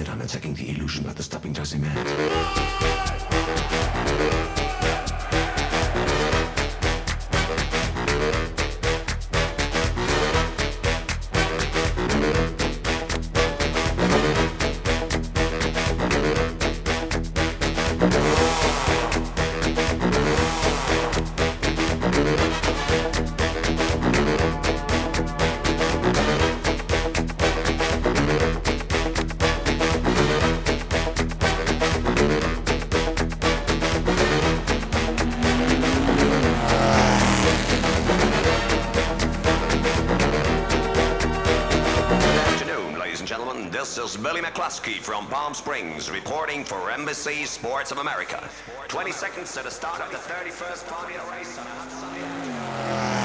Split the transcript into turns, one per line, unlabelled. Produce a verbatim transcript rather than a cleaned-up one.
intent on attacking the illusion of the stopping Taximat.
This is Billy McCluskey from Palm Springs, reporting for Embassy Sports of America. twenty seconds to the start of the thirty-first Formula race on a hot sunny afternoon.